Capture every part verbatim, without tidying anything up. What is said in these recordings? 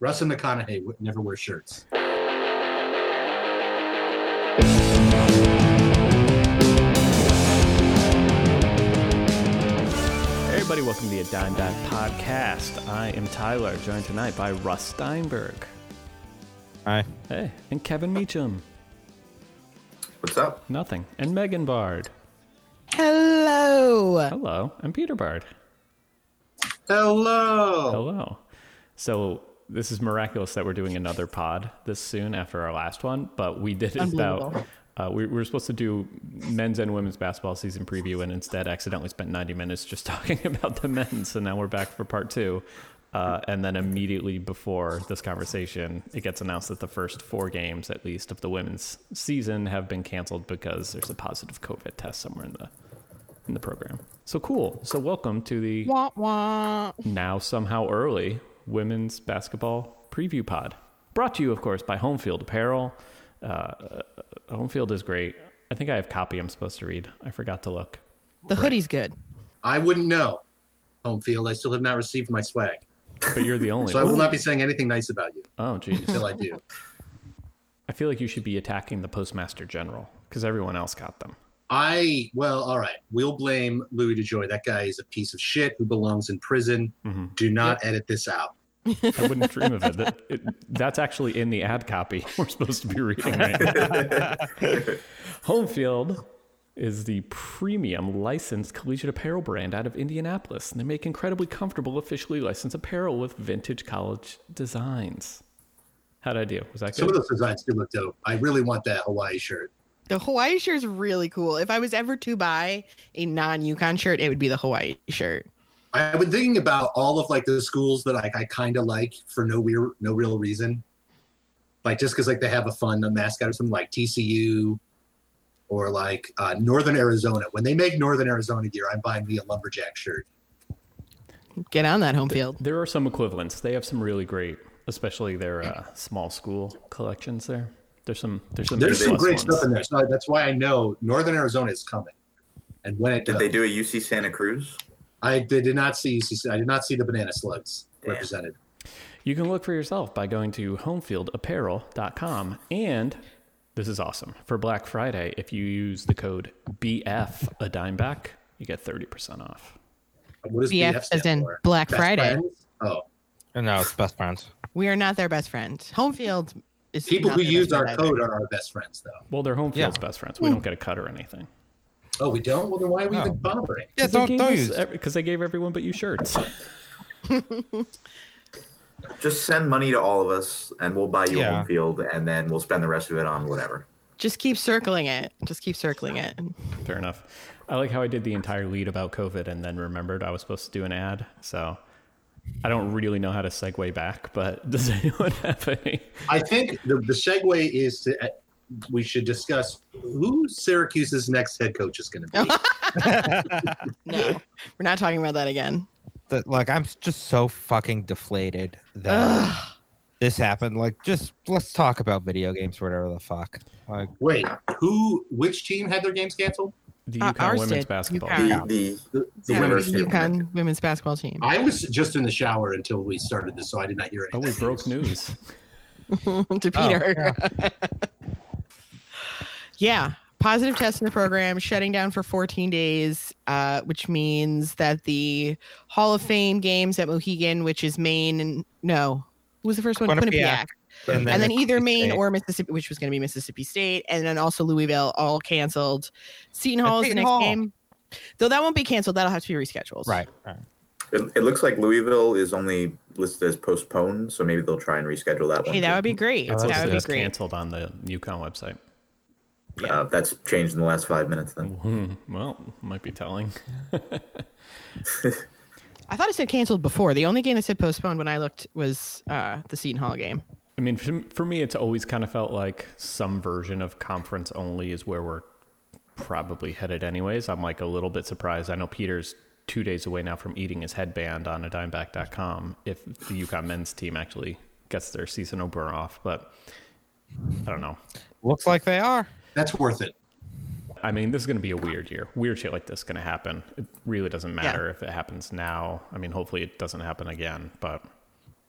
Russ and McConaughey would never wear shirts. Hey everybody, welcome to the A Dime Back Podcast. I am Tyler, joined tonight by Russ Steinberg. Hi. Hey, and Kevin Meacham. What's up? Nothing. And Megan Bard. Hello. Hello. And Peter Bard. Hello. Hello. So this is miraculous that we're doing another pod this soon after our last one, but we did it about, uh, we, we were supposed to do men's and women's basketball season preview and instead accidentally spent ninety minutes just talking about the men's. So now we're back for part two. Uh, and then immediately before this conversation, it gets announced that the first four games, at least, of the women's season have been canceled because there's a positive COVID test somewhere in the in the program. So cool. So welcome to the wah, wah. now somehow early women's basketball preview pod. Brought to you, of course, by Homefield Apparel. Uh, Homefield is great. I think I have copy I'm supposed to read. I forgot to look. The hoodie's good. I wouldn't know. Homefield, I still have not received my swag. But you're the only so one. I will not be saying anything nice about you. Oh, geez. Until I do. I feel like you should be attacking the Postmaster General because everyone else got them. I, well, all right. We'll blame Louis DeJoy. That guy is a piece of shit who belongs in prison. Mm-hmm. Do not yep. edit this out. I wouldn't dream of it. That, it. That's actually in the ad copy we're supposed to be reading right now. Homefield is the premium licensed collegiate apparel brand out of Indianapolis. And they make incredibly comfortable, officially licensed apparel with vintage college designs. How'd I do? Was that good? Some of those designs do look dope. I really want that Hawaii shirt. The Hawaii shirt is really cool. If I was ever to buy a non-UConn shirt, it would be the Hawaii shirt. I've been thinking about all of like the schools that I, I kind of like for no real no real reason, like just because like they have a fun a mascot or something, like T C U or like uh, Northern Arizona. When they make Northern Arizona gear, I'm buying me a lumberjack shirt. Get on that, Homefield. There are some equivalents. They have some really great, especially their uh, small school collections there. There's some there's some there's some great ones. stuff in there. So that's why I know Northern Arizona is coming. And when it did does, they do a U C Santa Cruz? I did not see U C C. I did not see the banana slugs Damn. represented. You can look for yourself by going to homefield apparel dot com. And this is awesome. For Black Friday, if you use the code B F a dime back, you get thirty percent off. What is B F, B F as in for? Black Best Friday. Friends? Oh. No, it's best friends. We are not their best friends. Homefield is people not who use our either. code are our best friends, though. Well, they're Homefield's Yeah. best friends. We don't get a cut or anything. Oh, we don't? Well, then why are we No. even bothering? Yeah, don't don't use. Because they gave everyone but you shirts. Just send money to all of us, and we'll buy you Yeah. a home field, and then we'll spend the rest of it on whatever. Just keep circling it. Just keep circling it. Fair enough. I like how I did the entire lead about COVID and then remembered I was supposed to do an ad. So I don't really know how to segue back, but does anyone have any? I think the, the segue is to uh, we should discuss who Syracuse's next head coach is going to be. No, we're not talking about that again. The, like, I'm just so fucking deflated that Ugh. this happened. Like, just let's talk about video games or whatever the fuck. Like, Wait, who? Which team had their games canceled? The Uh, UConn ours women's did. basketball. UConn. The, the, The, the Yeah, women's the team. UConn women's basketball team. I was just in the shower until we started this, so I did not hear Oh, anything. we broke news. to Peter. yeah. Yeah. Positive test in the program, shutting down for fourteen days, uh, which means that the Hall of Fame games at Mohegan, which is Maine, and no, who was the first one? Quinnipiac. Quinnipiac. And And then either Mississippi Maine State. or Mississippi, which was going to be Mississippi State, and then also Louisville, all canceled. Seton Hall is the Seton next Hall. game. Though that won't be canceled. That'll have to be rescheduled. Right. right. it, it looks like Louisville is only listed as postponed, so maybe they'll try and reschedule that one. Hey, that too. would be great. It's that listed would be as great. canceled on the UConn website. Uh, that's changed in the last five minutes then. Hmm, well, might be telling. I thought it said canceled before. The only game that said postponed when I looked was uh, the Seton Hall game. I mean, for, for me, it's always kind of felt like some version of conference only is where we're probably headed anyways. I'm like a little bit surprised. I know Peter's two days away now from eating his headband on a dime back dot com if the UConn men's team actually gets their season opener off, but I don't know. Looks like they are. That's worth it. I mean, this is going to be a weird year. Weird shit like this is going to happen. It really doesn't matter yeah. if it happens now. I mean, hopefully it doesn't happen again, but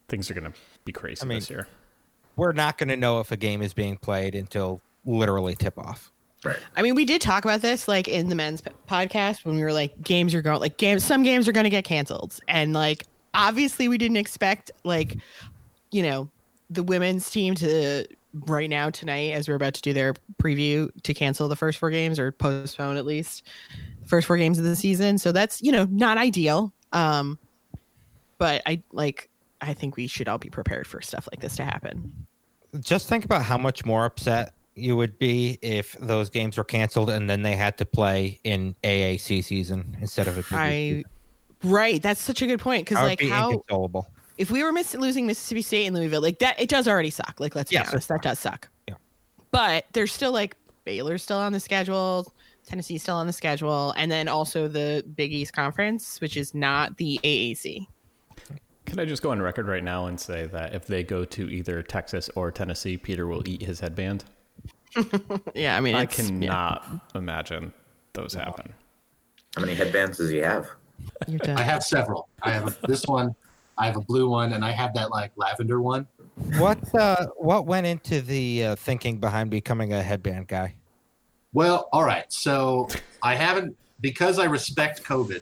things are going to be crazy I mean, this year. We're not going to know if a game is being played until literally tip off. Right. I mean, we did talk about this like in the men's p- podcast when we were like, games are going like games. Some games are going to get canceled, and like obviously we didn't expect like, you know, the women's team to right now tonight as we're about to do their preview to cancel the first four games or postpone at least the first four games of the season. So that's, you know, not ideal. Um, but I like I think we should all be prepared for stuff like this to happen. Just think about how much more upset you would be if those games were canceled and then they had to play in A A C season instead of a P V C. I right. That's such a good point because That would like be how inconsolable. if we were miss- losing Mississippi State and Louisville, like that, it does already suck. Like let's be Yes. honest, that does suck. Yeah. But there's still like Baylor's still on the schedule, Tennessee's still on the schedule, and then also the Big East Conference, which is not the A A C. Can I just go on record right now and say that if they go to either Texas or Tennessee, Peter will eat his headband? Yeah, I mean, I it's, cannot yeah, imagine those happen. How many headbands does he have? you're done. I have several. I have a, this one. I have a blue one, and I have that like lavender one. What uh, what went into the uh, thinking behind becoming a headband guy? Well, all right. So I haven't, because I respect COVID,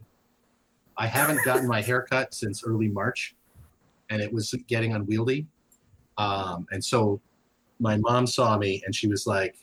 I haven't gotten my hair cut since early March, and it was getting unwieldy. Um, and so my mom saw me, and she was like,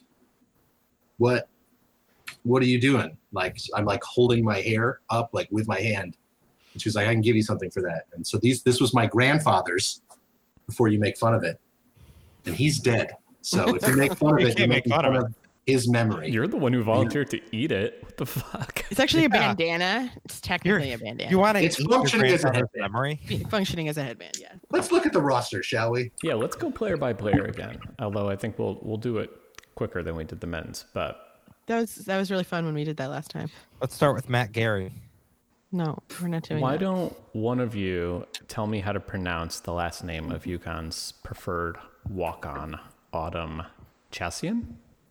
"What? What are you doing?" Like I'm like holding my hair up like with my hand, and she was like, "I can give you something for that." And so these this was my grandfather's. Before you make fun of it, and he's dead. So if you make fun of You it, can't you're make making fun fun of of his memory. You're the one who volunteered to eat it. What the fuck? It's actually a Yeah. bandana. It's technically a bandana. You want to It's eat your functioning as a grandfather's headband. memory? Functioning as a headband, yeah. Let's look at the roster, shall we? Yeah, let's go player by player again. Although I think we'll we'll do it quicker than we did the men's. But That was that was really fun when we did that last time. Let's start with Matt Gary. No, we're not doing why that. don't one of you tell me how to pronounce the last name of UConn's preferred walk-on, Autumn Chassian?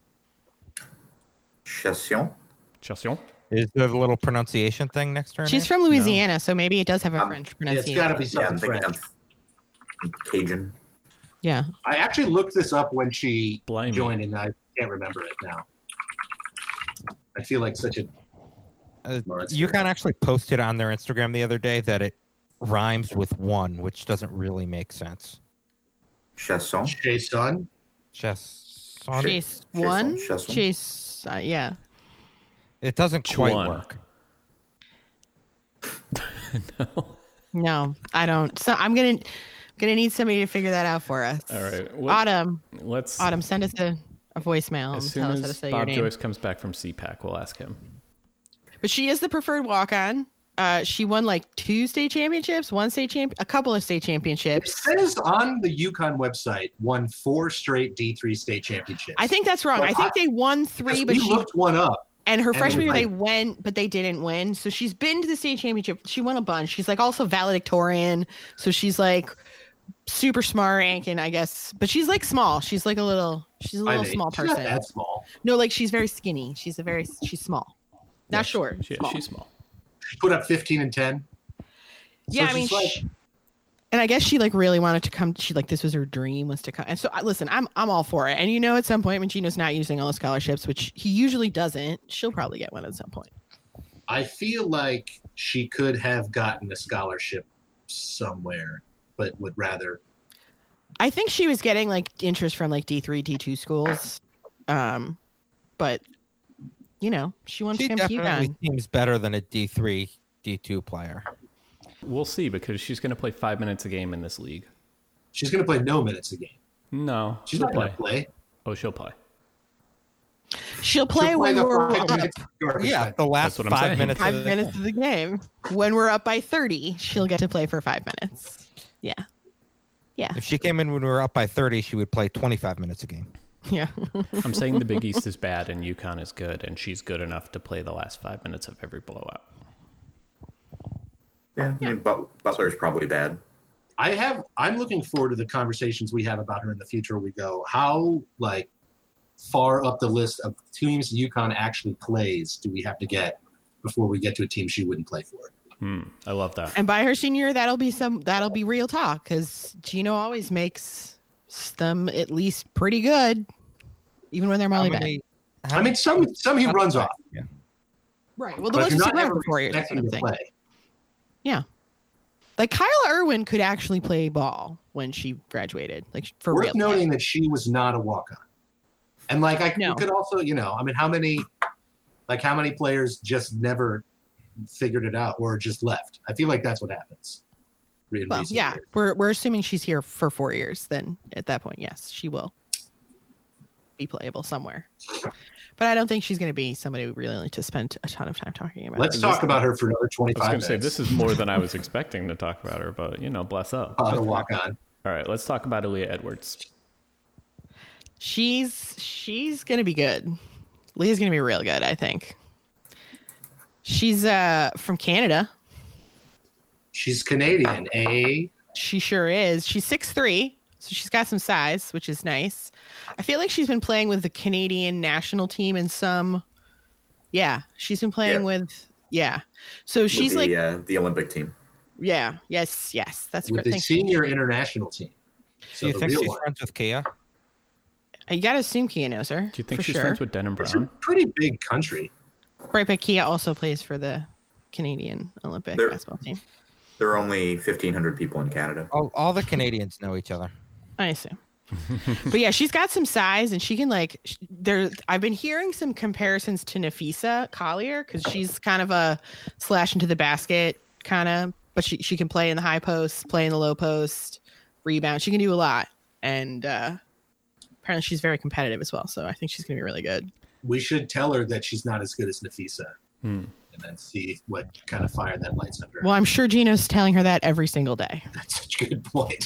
Chassion? Chassion? Is there a little pronunciation thing next to her She's name? from Louisiana, so maybe it does have a Um, French Yeah, it's pronunciation. got to be Yeah, something I'm thinking French. of Cajun. Yeah. I actually looked this up when she Blimey. joined, and I can't remember it now. I feel like such a Uh, Monster. UConn actually posted on their Instagram the other day that it rhymes with one, which doesn't really make sense. Chasson? Jason. Just Chase one. Chasson? Chase, uh, yeah. it doesn't quite Chuan. work. No. No, I don't. So I'm gonna gonna need somebody to figure that out for us. All right. What, Autumn, let's. Autumn, send us a, a voicemail As and soon tell us how to as say your Bob name. Joyce comes back from C PAC, we'll ask him. But she is the preferred walk-on. Uh, she won like two state championships, one state champ, a couple of state It championships. says on the UConn website, won four straight D three state championships. I think that's wrong. Well, I think I- they won three, but we she looked one up. and her and it freshman year was they like- went, but they didn't win. So she's been to the state championship. She won a bunch. She's like also valedictorian. So she's like super smart and can, I guess, but she's like small. She's like a little, she's a I little mean, small she's not person. that small. No, like she's very skinny. She's a very, she's small. Not Yeah, short. She, small. she's small. She put up fifteen and ten. Yeah, So I mean, she's like- sh- and I guess she like really wanted to come. She like this was her dream was to come. And so I listen, I'm I'm all for it. And you know, at some point when Gino's not using all the scholarships, which he usually doesn't, she'll probably get one at some point. I feel like she could have gotten a scholarship somewhere, but would rather. I think she was getting like interest from like D three, D two schools, um, but you know, she wants She to come to definitely UConn. seems better than a D three, D two player. We'll see because she's going to play five minutes a game in this league. She's going to play no minutes a game. No, She's she'll not going play. to play. Oh, she'll play. She'll play She'll when the we're five up minutes garbage Yeah, time. the last what I'm five saying. minutes. five of the, minutes of the game. When we're up by thirty, she'll get to play for five minutes. Yeah, yeah, If she came in when we were up by thirty, she would play twenty-five minutes a game. yeah. I'm saying the Big East is bad and UConn is good, and she's good enough to play the last five minutes of every blowout. Yeah, I mean, But- Butler's probably bad. I have. I'm looking forward to the conversations we have about her in the future. We go how like far up the list of teams UConn actually plays do we have to get before we get to a team she wouldn't play for? Hmm, I love that. And by her senior year, that'll be some that'll be real talk because Gino always makes them at least pretty good, even when they're How Molly bad. many- how I mean, some some he runs off. Yeah. Right. Well, the But ones you're who not run ever for four years. That's expecting what I'm to saying. play. Yeah. Like Kyle Irwin could actually play ball when she graduated, like for Worth real. noting that she was not a walk-on, and like I No. could also, you know, I mean, how many, like how many players just never figured it out or just left? I feel like that's what happens. in Well, recent yeah, years. we're we're assuming she's here for four years. Then at that point, yes, she will be playable somewhere. But I don't think she's going to be somebody we really need to spend a ton of time talking about. Let's talk about her for another I was twenty-five going to minutes. say, this is more than I was expecting to talk about her, but, you know, bless up. Uh, the walk-on. All right, let's talk about Aaliyah Edwards. She's she's going to be good. Leah's going to be real good, I think. She's uh from Canada. She's Canadian, eh? She sure is. She's six three, so she's got some size, which is nice. I feel like she's been playing with the Canadian national team in some. Yeah, she's been playing Yeah. with. Yeah, so she's With the, like, uh, the Olympic team. yeah, yes, yes, that's With great. the Thank you. senior international team. Do So you the think real she's one. friends with Kia? You gotta assume Kia knows her. Do you think for she's sure. friends with Denon It's a Brown? pretty big country. Right, but Kia also plays for the Canadian Olympic They're- basketball team. There are only fifteen hundred people in Canada. All, all the Canadians know each other. I assume. But yeah, she's got some size and she can like sh- there I've been hearing some comparisons to Nafisa Collier because she's kind of a slash into the basket kind of, but she, she can play in the high post, play in the low post, rebound. She can do a lot. And uh apparently she's very competitive as well. So I think she's gonna be really good. We should tell her that she's not as good as Nafisa, Hmm. and then see what kind of fire that lights under. Well, I'm sure Gino's telling her that every single day. That's such a good point.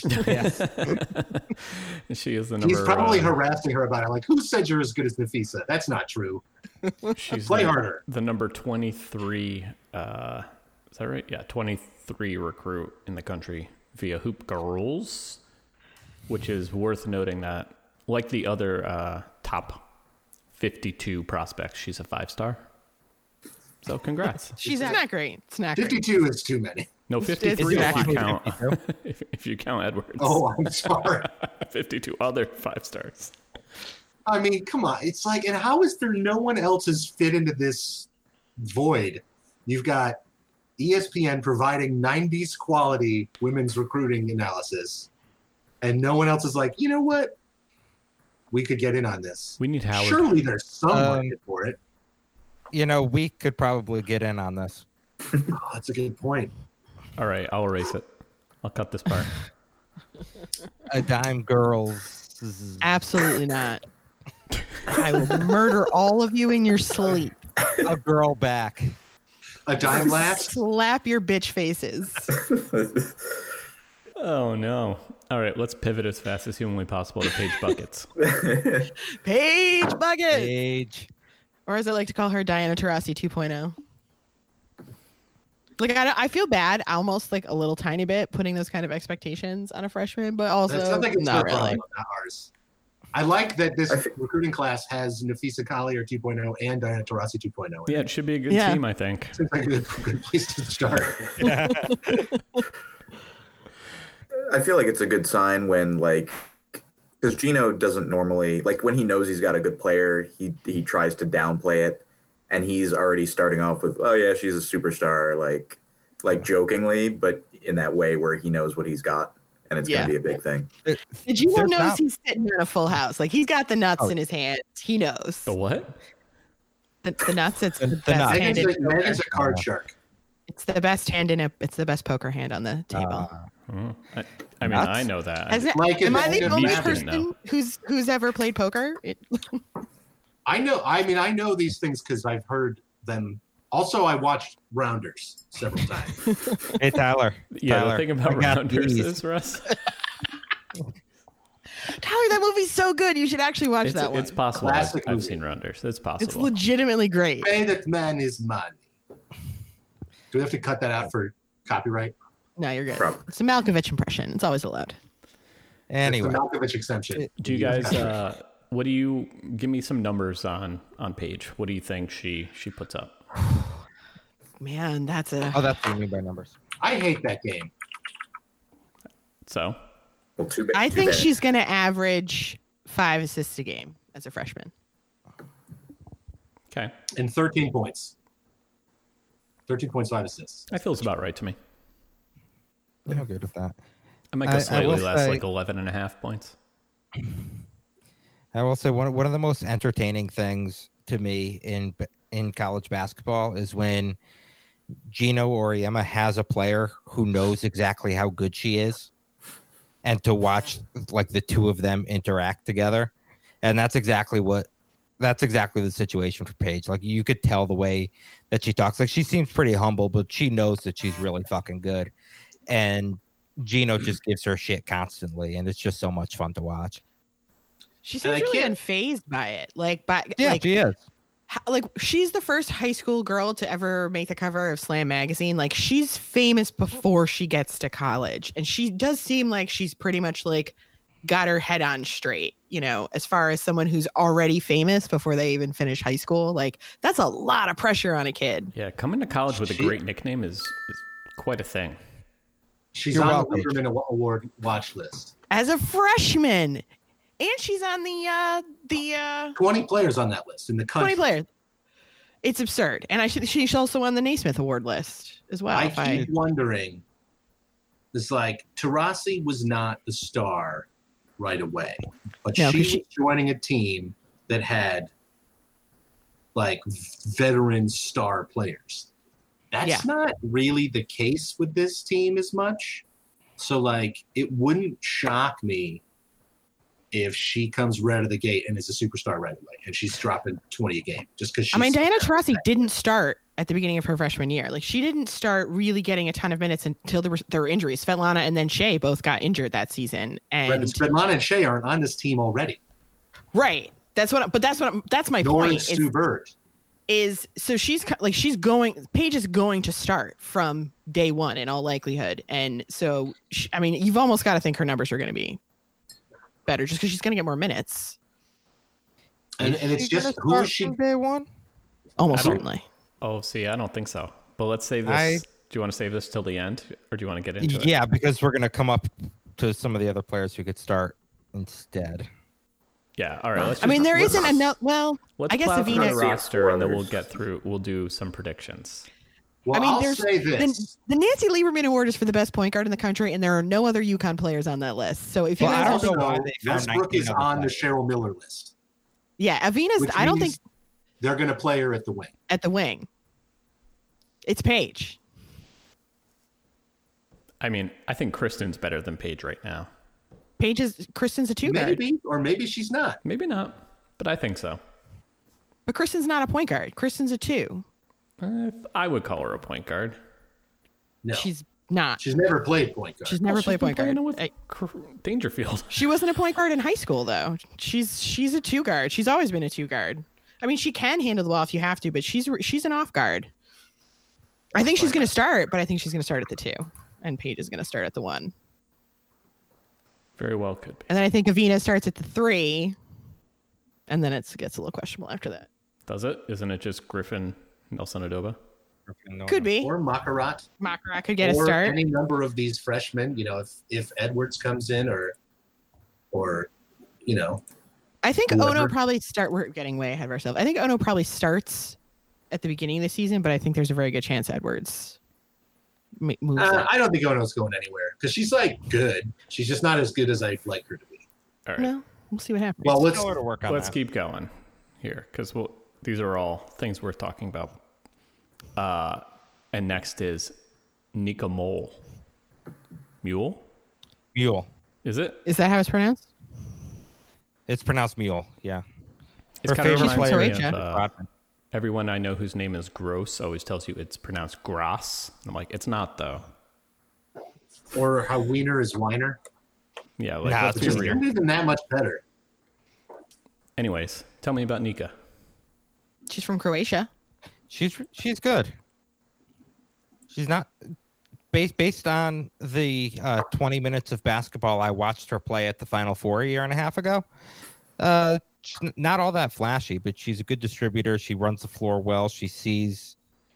She is the number. He's probably uh, harassing her about it. Like, who said you're as good as Nafisa? That's not true. She's Play the, harder. the number twenty-three. Uh, is that right? Yeah, twenty-three recruit in the country via Hoop Girls, which is worth noting that, like the other uh, top fifty-two prospects, she's a five star. So congrats. She's not great. It's not great. fifty-two is too many. No, It's- fifty-three it's if you exactly count if, if you count Edwards. Oh, I'm sorry. fifty-two other five stars. I mean, come on. It's like, and how is there no one else has fit into this void? You've got E S P N providing nineties quality women's recruiting analysis, and no one else is like, you know what? We could get in on this. We need Howard. Surely there's some Um, market for it. You know, we could probably get in on this. Oh, that's a good point. All right, I'll erase it. I'll cut this part. A dime girls. Absolutely not. I will murder all of you in your sleep. A girl back. A dime last? Slap your bitch faces. Oh no! All right, let's pivot as fast as humanly possible to Paige Buckets. Paige Bucket. Age. Or as I like to call her, Diana Taurasi two point oh. Like, I, I feel bad, almost like a little tiny bit, putting those kind of expectations on a freshman, but also That sounds like it's not their really. problem, not ours. I like that this I thi- recruiting class has Nafisa Collier two point oh and Diana Taurasi two point oh. Yeah, it should be a good Yeah. team, I think. Seems like a good, good place to start. I feel like it's a good sign when, like, because Gino doesn't normally, like, when he knows he's got a good player, he he tries to downplay it, and he's already starting off with, oh yeah, she's a superstar, like, like jokingly, but in that way where he knows what he's got, and it's Yeah. gonna be a big thing. Did you There's knows not- he's sitting on a full house? Like, he's got the nuts Oh. in his hands. He knows. The what? The, the nuts, it's the, The- the best nuts. hand Megan's in a, poker. Megan's a card shark. It's the best hand in a, it's the best poker hand on the table. Uh, Oh, I, I mean, Nuts? I know that. Has it, Like, am it's I the good only math, you know. person who's who's ever played poker? It, I know. I mean, I know these things because I've heard them. Also, I watched Rounders several times. hey, Tyler. yeah, Tyler, the thing about I got rounders these. is, Russ, Tyler, that movie's so good. You should actually watch it's, that one. it's possible. I've, Classic I've movie. seen rounders. It's It's possible. legitimately great. Pay that man is money. Do we have to cut that out for copyright? No, you're good. Probably. It's a Malkovich impression. It's always allowed. Anyway, It's the Malkovich exemption. Do you guys? Uh, what do you give me some numbers on on Paige? What do you think she she puts up? man, that's a. Oh, that's what you mean by numbers. I hate that game. So, Well, too bad. I too think bad. she's going to average five assists a game as a freshman. okay. And thirteen points. thirteen points, five assists. That feels about right to me. I'm good with that. I might I- go I slightly will less, say- like eleven and a half points. I will say one one of the most entertaining things to me in in college basketball is when Gino Auriemma has a player who knows exactly how good she is, and to watch like the two of them interact together, and that's exactly what that's exactly the situation for Paige. Like you could tell the way that she talks. Like she seems pretty humble, but she knows that she's really fucking good, and Gino just gives her shit constantly, and it's just so much fun to watch. She And I seems really can't- unfazed by it. Like, by, Yeah, like, she is. h- like she's the first high school girl to ever make the cover of Slam magazine. Like she's famous before she gets to college, and she does seem like she's pretty much like got her head on straight. You know, as far as someone who's already famous before they even finish high school, like that's a lot of pressure on a kid. Yeah, coming to college with a She- great nickname is, is quite a thing. She's You're on welcome. the Lieberman Awa- Award watch list. As a freshman, and she's on the uh the uh twenty players on that list in the country. twenty players. It's absurd, and I should she's also on the Naismith Award list as well. I if keep wondering. It's like Taurasi was not the star right away, but No, she 'cause was she- joining a team that had like veteran star players. That's Yeah. not really the case with this team as much. So like it wouldn't shock me if she comes right out of the gate and is a superstar right away and she's dropping twenty a game just because she's I mean, Diana Taurasi didn't start at the beginning of her freshman year. Like she didn't start really getting a ton of minutes until there were, there were injuries. Svetlana and then Shea both got injured that season. And Right, but Svetlana and Shea aren't on this team already. right, that's what. But that's what. That's my Nor point. is Is, Stu Bird. is so she's co- like she's going. Paige is going to start from day one in all likelihood, and so she, I mean, you've almost got to think her numbers are going to be better just because she's going to get more minutes. And, Is and it's she gonna just who start is she? from day one? Almost I don't- certainly. Oh, see, I don't think so. But let's save this. I- Do you want to save this till the end, or do you want to get into it? Yeah, because we're gonna come up to some of the other players who could start instead. Yeah. All right. Let's I mean, just- there let's- isn't enough. Well, Let's I guess plow through Avina- the roster, and then we'll Spoilers. get through. We'll do some predictions. Well, I mean, I'll there's say the, this. the Nancy Lieberman Award is for the best point guard in the country, and there are no other UConn players on that list. So if you Well, I guys don't don't know think, why they found Westbrook nineteen is other on the players. Cheryl Miller list. yeah, Avina's. Which I don't means think they're going to play her at the wing. at the wing. It's Paige. I mean, I think Kristen's better than Paige right now. Paige is Kristen's a two guard, Maybe, or maybe she's not. Maybe not, but I think so. but Kristen's not a point guard. Kristen's a two. Uh, I would call her a point guard. No, She's not. she's never played point guard. She's never Well, she's played been point guard. playing with I- Cr- Dangerfield. She wasn't a point guard in high school though. She's she's a two guard. She's always been a two guard. I mean, she can handle the ball if you have to, but she's she's an off guard. I think she's going to start, but I think she's going to start at the two, and Paige is going to start at the one. Very well could be. And then I think Avina starts at the three, and then it gets a little questionable after that. Does it? Isn't it just Griffin, Nelson Adoba? Could be. Or Makarat. Makarat could get a or start. any number of these freshmen. You know, if if Edwards comes in, or or you know, I think whoever. Ono probably start. We're getting way ahead of ourselves. I think Ono probably starts at the beginning of the season, but I think there's a very good chance Edwards m- moves uh, up. I don't think Ono's going anywhere because she's like good. She's just not as good as I'd like her to be. All right. Well, we'll see what happens. Well, let's Tell her to work on Let's that. keep going here because we'll, these are all things worth talking about. Uh, and next is Nika Mole. Mule? Mule. Is it? Is that how it's pronounced? It's pronounced Mule. Yeah. It's Her kind of favorite reminds player me is of, Croatia. uh, Rodman. everyone I know whose name is Gross always tells you it's pronounced Gross. I'm like, it's not though. or how Wiener is Weiner. Yeah, like Nah, let's it's be Just weird. real. isn't even that much better. Anyways, tell me about Nika. She's from Croatia. She's she's good. She's not based based on the uh, twenty minutes of basketball I watched her play at the Final Four a year and a half ago. Uh, she's n- not all that flashy, but she's a good distributor. She runs the floor well. She sees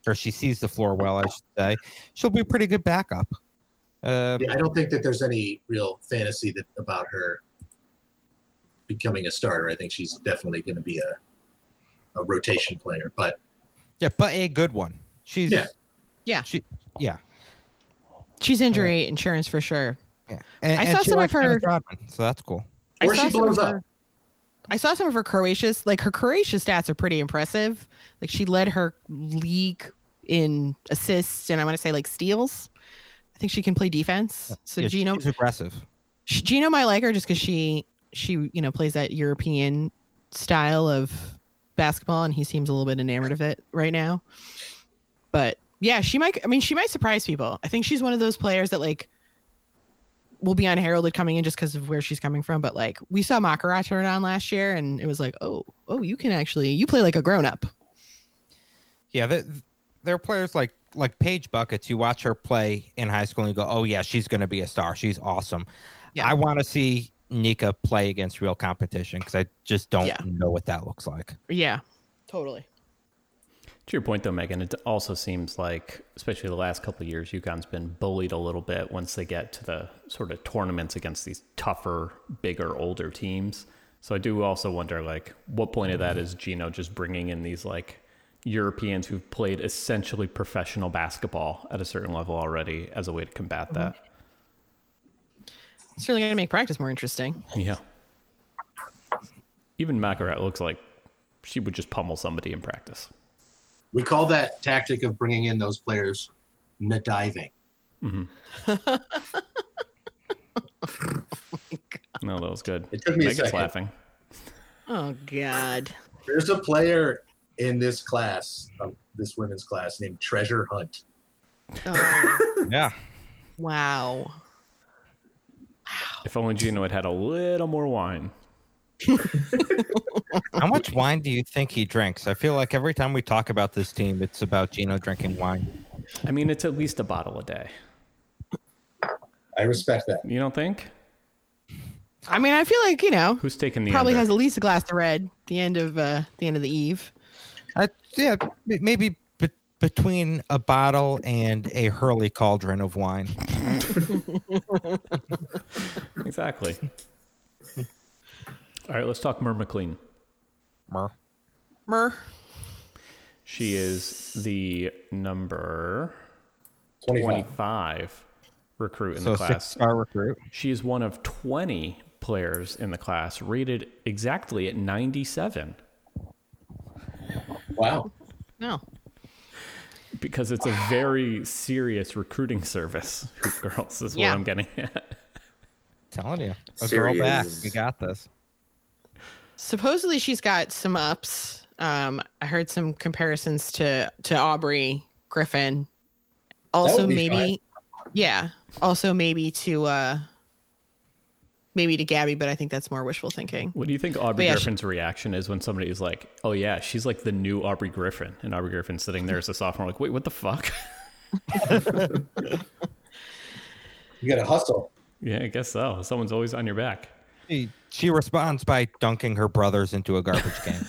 or she sees the floor well, I should say, she'll be a pretty good backup. Uh, Yeah, I don't think that there's any real fantasy that about her becoming a starter. I think she's definitely going to be a, a rotation player. But yeah, but a good one. She's Yeah. Yeah. She, yeah. She's injury insurance for sure. Yeah. And, I and saw she some of likes Dennis her- Rodman, so that's cool. Or I saw she some of blows up. her- I saw some of her Croatia's, like her Croatia stats are pretty impressive. Like she led her league in assists and I want to say like steals. I think she can play defense. So Yeah, Gino, she's aggressive. she, Gino might like her just because she she you know plays that European style of basketball and he seems a little bit enamored of it right now. But yeah, she might. I mean, she might surprise people. I think she's one of those players that like will be unheralded coming in just because of where she's coming from. But like we saw Makara turn on last year, and it was like, oh, oh, you can actually you play like a grown up. Yeah, there, there are players like like Paige Buckets. You watch her play in high school and you go, oh yeah, she's going to be a star. She's awesome. Yeah. I want to see Nika play against real competition because I just don't Yeah. know what that looks like. Yeah, totally. To your point, though, Megan, it also seems like, especially the last couple of years, UConn's been bullied a little bit once they get to the sort of tournaments against these tougher, bigger, older teams. So I do also wonder, like, what point of that is Gino just bringing in these, like, Europeans who've played essentially professional basketball at a certain level already as a way to combat that? It's really going to make practice more interesting. Yeah. Even Makarat looks like she would just pummel somebody in practice. we call that tactic of bringing in those players nadiving. Mm-hmm. No, that was good. It took me a Megan's second. laughing. Oh God. There's a player in this class, um, this women's class, named Treasure Hunt. Oh, Yeah. wow. If only Gino had had a little more wine. How much wine do you think he drinks? I feel like every time we talk about this team, it's about Gino drinking wine. I mean, it's at least a bottle a day. I respect that. You don't think? I mean, I feel like you know Who's taking the probably under? has at least a glass of red at the end of uh, the end of the eve. I, yeah, m- maybe be- between a bottle and a Hurley cauldron of wine. Exactly. All right, let's talk Mer McLean. Mer. Mer. She is the number twenty-five. twenty-five recruit in So the six class. star recruit. She is one of twenty players in the class rated exactly at ninety-seven Wow. No. because it's a very serious recruiting service. Girls is Yeah. what I'm getting at. Telling you, a girl Serious. back. You got this. Supposedly she's got some ups. Um, I heard some comparisons to to Aubrey Griffin. Also, would be maybe, yeah. Also, maybe to uh, maybe to Gabby, but I think that's more wishful thinking. What do you think Aubrey yeah, she- Griffin's reaction is when somebody is like, "Oh yeah, she's like the new Aubrey Griffin," and Aubrey Griffin's sitting there as a sophomore, like, "Wait, what the fuck?" You got to hustle. Yeah, I guess so. Someone's always on your back. She, she responds by dunking her brothers into a garbage can.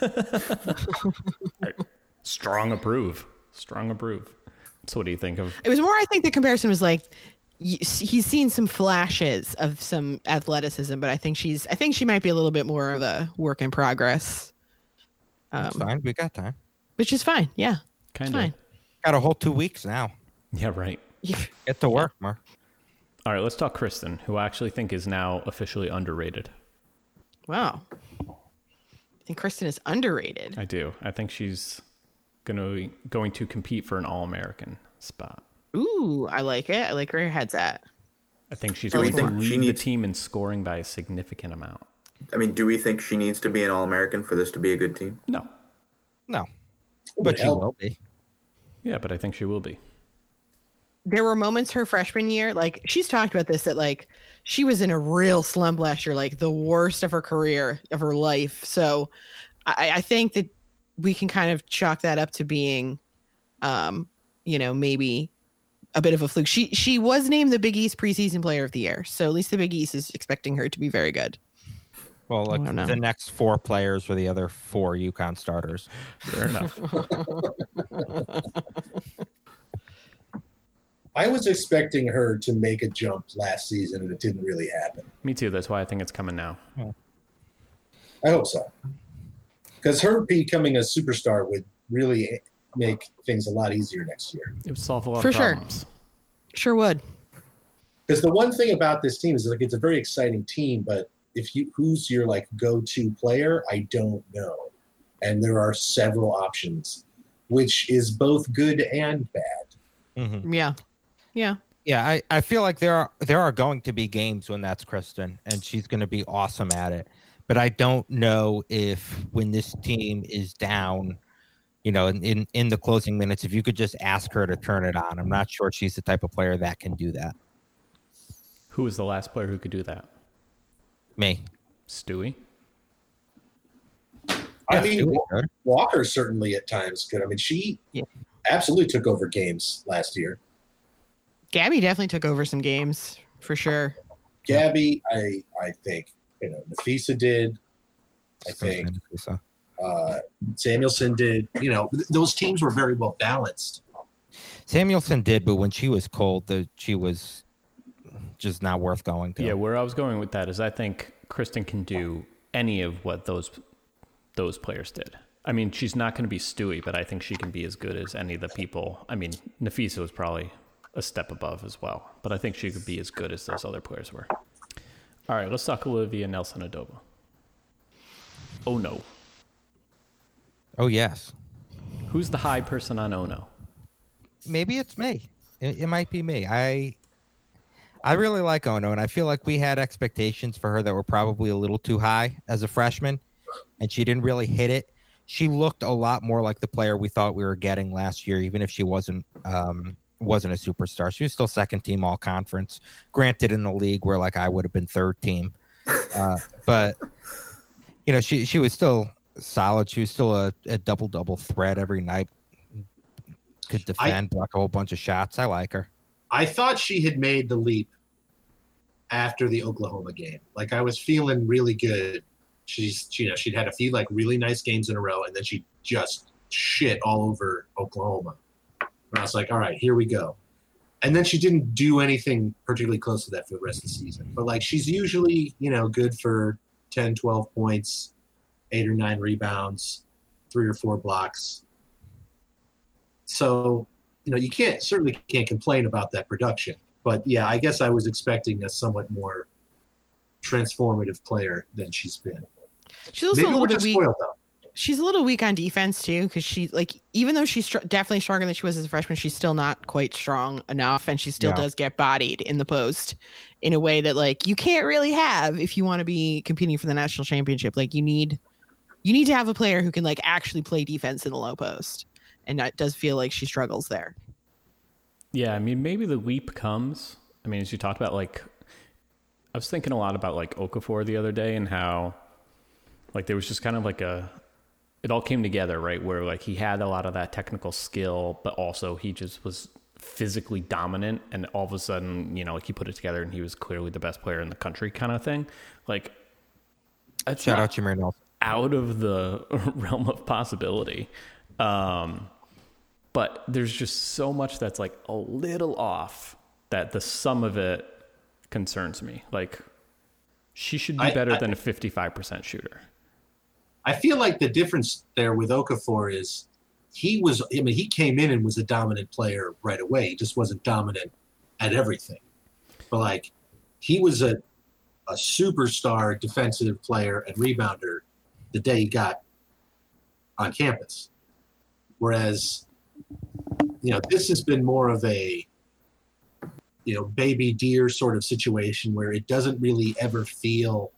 Strong approve. Strong approve. So what do you think of? It was more. I think the comparison was like y- he's seen some flashes of some athleticism, but I think she's. I think she might be a little bit more of a work in progress. That's Um, fine. We got time. which is fine. Yeah, Kind it's of. fine. Got a whole two weeks now. Yeah, right. Get to work, Mer. All right, let's talk Kristen, who I actually think is now officially underrated. Wow. I think Kristen is underrated. I do. I think she's gonna going to compete for an All-American spot. Ooh, I like it. I like where your head's at. I think she's Do we going to think she lead the needs- team in scoring by a significant amount. I mean, do we think she needs to be an All-American for this to be a good team? No. No, Would but she help. will be. Yeah, but I think she will be. There were moments her freshman year, like she's talked about this, that like she was in a real slump last year, like the worst of her career, of her life. So I, I think that we can kind of chalk that up to being, um, you know, maybe a bit of a fluke. She she was named the Big East preseason player of the year. So at least the Big East is expecting her to be very good. Well, like don't know. the next four players were the other four UConn starters. Fair enough. I was expecting her to make a jump last season, and it didn't really happen. Me too. That's why I think it's coming now. I hope so. Because her becoming a superstar would really make things a lot easier next year. It would solve a lot For of sure. problems. Sure would. Because the one thing about this team is like it's a very exciting team, but if you who's your like go-to player, I don't know. And there are several options, which is both good and bad. Mm-hmm. Yeah. Yeah. Yeah, I, I feel like there are there are going to be games when that's Kristen, and she's going to be awesome at it. But I don't know if when this team is down, you know, in, in, in the closing minutes, if you could just ask her to turn it on. I'm not sure she's the type of player that can do that. Who was the last player who could do that? Me. Stewie? I Yeah, mean, Stewie Wa- could. Walker certainly at times could. I mean, she Yeah. absolutely took over games last year. Gabby definitely took over some games for sure. Gabby, I I think, you know, Nafisa did. I think So. uh, Samuelson did. You know, th- those teams were very well balanced. Samuelson did, but when she was cold, the, she was just not worth going to. Yeah, where I was going with that is I think Kristen can do any of what those those players did. I mean, she's not going to be Stewie, but I think she can be as good as any of the people. I mean, Nafisa was probably a step above as well, but I think she could be as good as those other players were. All right, let's talk Olivia Nelson Adoba. Oh no. Oh, yes. Who's the high person on Ono? Maybe it's me. It, it might be me. I I really like Ono, and I feel like we had expectations for her that were probably a little too high as a freshman, and she didn't really hit it. She looked a lot more like the player we thought we were getting last year, even if she wasn't um, wasn't a superstar. She was still second team all conference. Granted, in the league where like I would have been third team, uh, but you know she she was still solid. She was still a, a double double threat every night. Could defend, block a whole bunch of shots. I like her. I thought she had made the leap after the Oklahoma game. Like I was feeling really good. She's, she, you know, she'd had a few like really nice games in a row, and then she just shit all over Oklahoma. And I was like, all right, here we go. And then she didn't do anything particularly close to that for the rest of the season. But like she's usually, you know, good for ten, twelve points, eight or nine rebounds, three or four blocks. So, you know, you can't certainly can't complain about that production. But yeah, I guess I was expecting a somewhat more transformative player than she's been. She's also Maybe a little we're bit just weak. spoiled though. She's a little weak on defense too, because she like even though she's str- definitely stronger than she was as a freshman, she's still not quite strong enough, and she still Yeah. does get bodied in the post in a way that like you can't really have if you want to be competing for the national championship. Like you need you need to have a player who can like actually play defense in the low post, and that does feel like she struggles there. Yeah, I mean, maybe the leap comes. I mean, as you talked about, like, I was thinking a lot about, like, Okafor the other day and how, like, there was just kind of like a, it all came together, right? Where, like, he had a lot of that technical skill, but also he just was physically dominant. And all of a sudden, you know, like, he put it together and he was clearly the best player in the country kind of thing. Like, that's Shout not out Jameer Nelson. out of the realm of possibility. Um, but there's just so much that's like a little off that the sum of it concerns me. Like she should be I- better I- than a fifty-five percent shooter. I feel like the difference there with Okafor is he was, I mean, he came in and was a dominant player right away. He just wasn't dominant at everything. But like he was a, a superstar defensive player and rebounder the day he got on campus. Whereas, you know, this has been more of a, you know, baby deer sort of situation where it doesn't really ever feel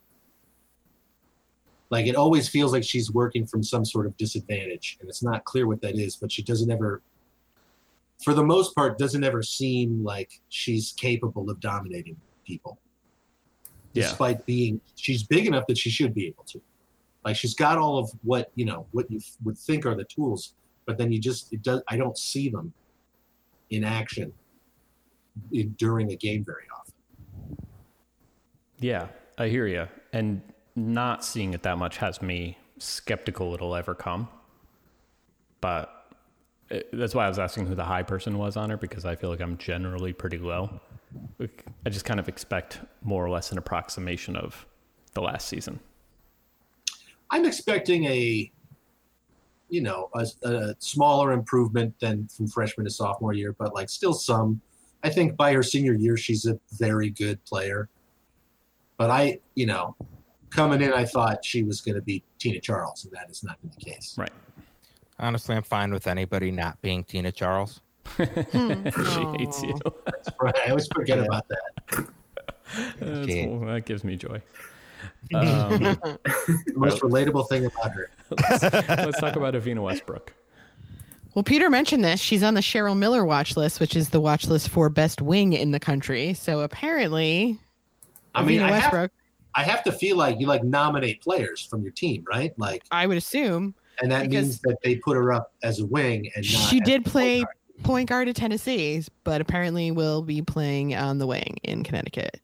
like it always feels like she's working from some sort of disadvantage, and it's not clear what that is, but she doesn't ever, for the most part, doesn't ever seem like she's capable of dominating people. Yeah. Despite being, she's big enough that she should be able to. Like she's got all of what, you know, what you would think are the tools, but then you just, it does, I don't see them in action in, during a game very often. Yeah, I hear you. And not seeing it that much has me skeptical it'll ever come. But it, that's why I was asking who the high person was on her, because I feel like I'm generally pretty low. I just kind of expect more or less an approximation of the last season. I'm expecting a, you know, a, a smaller improvement than from freshman to sophomore year, but like still some. I think by her senior year, she's a very good player. But I, you know, coming in, I thought she was going to be Tina Charles, and that has not been the case. Right. Honestly, I'm fine with anybody not being Tina Charles. She hates you. That's right. I always forget about that. That's, She- well, that gives me joy. Um, The most relatable thing about her. let's, let's talk about Avina Westbrook. Well, Peter mentioned this. She's on the Cheryl Miller watch list, which is the watch list for best wing in the country. So apparently, I mean, Avina I have, Westbrook, I have to feel like you like nominate players from your team, right? Like, I would assume, and that because means that they put her up as a wing and not. she as did a play point guard. point guard at Tennessee, but apparently will be playing on the wing in Connecticut.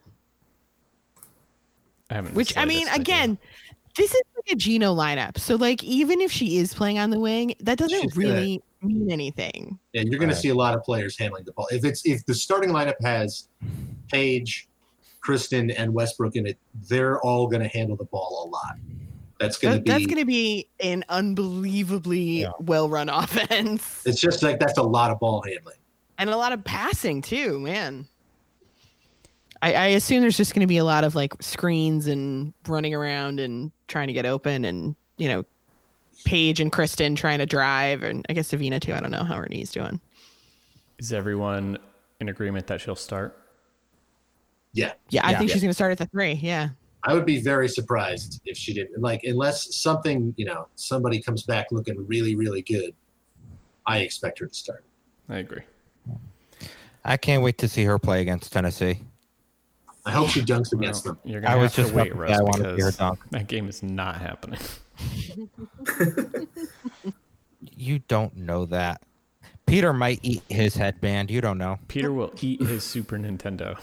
I haven't. Which, I mean, slightest idea. again, this is like a Gino lineup. So, like, even if she is playing on the wing, that doesn't She's gonna- really mean anything. Yeah, you're going Right. to see a lot of players handling the ball. If it's if the starting lineup has Paige, Kristen, and Westbrook in it, they're all going to handle the ball a lot. That's going to That, be. that's going to be an unbelievably Yeah. well-run offense. It's just like that's a lot of ball handling. And a lot of passing, too, man. I, I assume there's just going to be a lot of, like, screens and running around and trying to get open and, you know, Paige and Kristen trying to drive. And I guess Avina, too. I don't know how her knee's doing. Is everyone in agreement that she'll start? Yeah, Yeah, I Yeah. think she's going to start at the three. Yeah. I would be very surprised if she didn't. Like, unless something, you know, somebody comes back looking really, really good, I expect her to start. I agree. I can't wait to see her play against Tennessee. I hope she dunks against Well, them. you're I gonna was have just to wait, about to Russ, say I wanna see her because dunk. that game is not happening. You don't know that. Peter might eat his headband. You don't know. Peter will eat his Super Nintendo.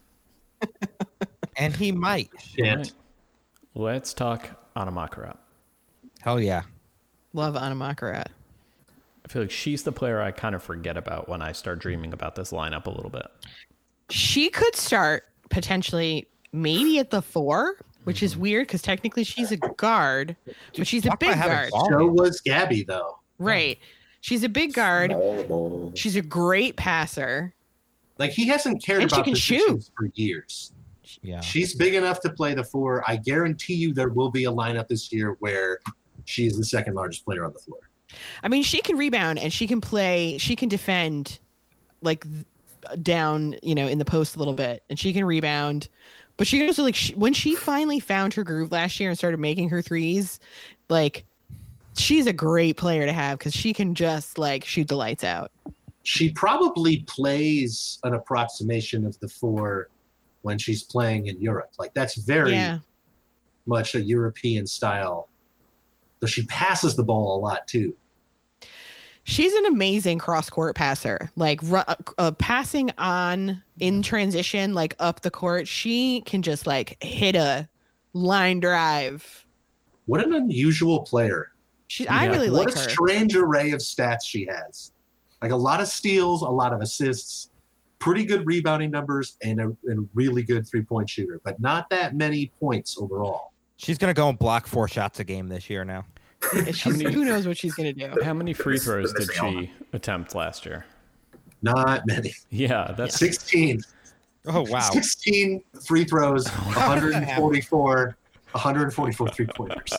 And he might. Yeah. Right. Let's talk Anna Makarat. Hell yeah. Love Anna Makarat. I feel like she's the player I kind of forget about when I start dreaming about this lineup a little bit. She could start potentially maybe at the four, which is weird because technically she's a guard, but she's a Talk big about having guard. ball. So was Gabby, though. Right. She's a big guard. Small ball. She's a great passer. Like, he hasn't cared And she about can positions for years. Yeah. She's big enough to play the four. I guarantee you there will be a lineup this year where she is the second largest player on the floor. I mean, she can rebound and she can play, she can defend like th- down, you know, in the post a little bit, and she can rebound. But she also, like, she, when she finally found her groove last year and started making her threes, like, she's a great player to have because she can just, like, shoot the lights out. She probably plays an approximation of the four when she's playing in Europe. Like, that's very Yeah. much a European style. Though she passes the ball a lot too. She's an amazing cross court passer, like ru- uh, uh, passing on in transition, like up the court. She can just like hit a line drive. What an unusual player. She, I Yeah. really What like a her. strange array of stats she has. Like, a lot of steals, a lot of assists, pretty good rebounding numbers, and a, and a really good three-point shooter, but not that many points overall. She's going to go and block four shots a game this year now. She's, who knows what she's gonna do? How many free This- throws this did is she attempt last year? Not many. Yeah, that's sixteen. Oh, wow. sixteen free throws, one hundred forty-four, one hundred forty-four three-pointers.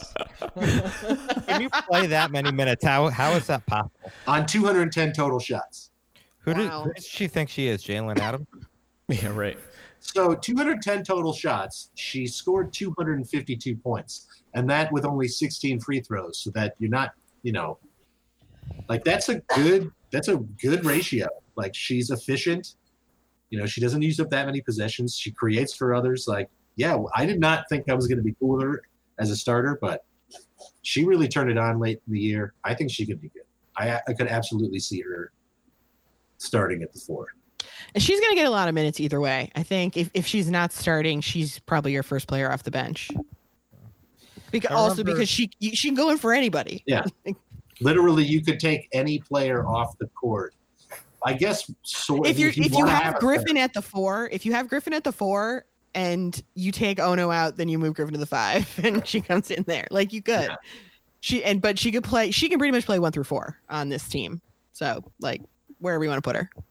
Can you play that many minutes? How How is that possible? On two hundred ten total shots. Who, did, Wow. who does she think she is? Jalen Adams? yeah, right. So two hundred ten total shots. She scored two hundred fifty-two points, and that with only sixteen free throws. So that you're not, you know, like that's a good that's a good ratio. Like, she's efficient. You know, she doesn't use up that many possessions. She creates for others. Like, yeah, I did not think I was going to be cool with her as a starter, but she really turned it on late in the year. I think she could be good. I, I could absolutely see her starting at the four. And she's gonna get a lot of minutes either way. I think if, if she's not starting, she's probably your first player off the bench. Because I also remember- because she she can go in for anybody. Yeah. Literally, you could take any player off the court. I guess so. If you're you if you wanna have a Griffin player- at the four, if you have Griffin at the four and you take Ono out, then you move Griffin to the five and she comes in there. Like you could. Yeah. She and but she could play she can pretty much play one through four on this team. So like wherever you want to put her.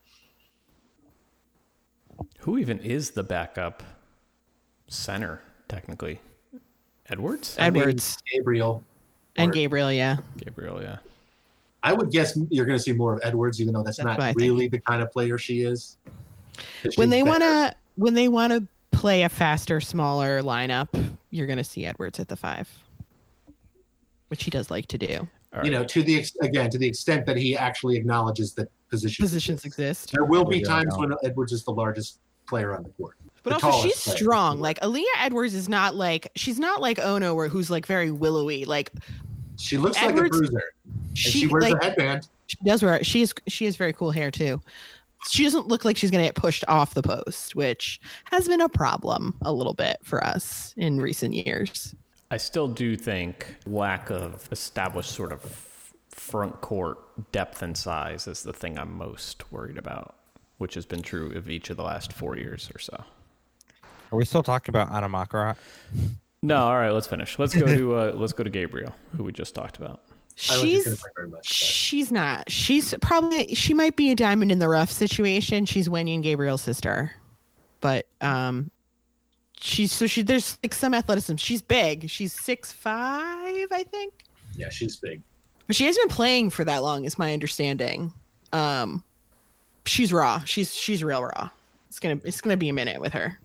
Who even is the backup center, technically? Edwards? I mean, Edwards Gabriel, and or- Gabriel, yeah. Gabriel, yeah. I would guess you're going to see more of Edwards, even though that's, That's what I not think. really the kind of player she is. 'Cause When she's they better. want to when they want to play a faster, smaller lineup, you're going to see Edwards at the five, which he does like to do. All you right. know, to the ex- again, to the extent that he actually acknowledges that positions Positions exist. There will be Yeah, times no. when Edwards is the largest player on the court. But The also, tallest she's player. strong. Like Aaliyah Edwards is not like she's not like Ono, where who's like very willowy. Like She looks Edwards- like a bruiser. And she, she wears like a headband. she does wear. She is she has very cool hair too. She doesn't look like she's gonna get pushed off the post, which has been a problem a little bit for us in recent years. I still do think lack of established sort of front court depth and size is the thing I'm most worried about, which has been true of each of the last four years or so. Are we still talking about Anna Makarat? No, all right, let's finish. Let's go to uh, let's go to Gabriel, who we just talked about. I wasn't She's gonna say very much, but- she's not. She's probably she might be a diamond in the rough situation. She's Wendy and Gabriel's sister, but um, she's so she there's like some athleticism. She's big. She's six five, I think. Yeah, she's big. But she hasn't been playing for that long, is my understanding. Um, she's raw. She's she's real raw. It's gonna it's gonna be a minute with her.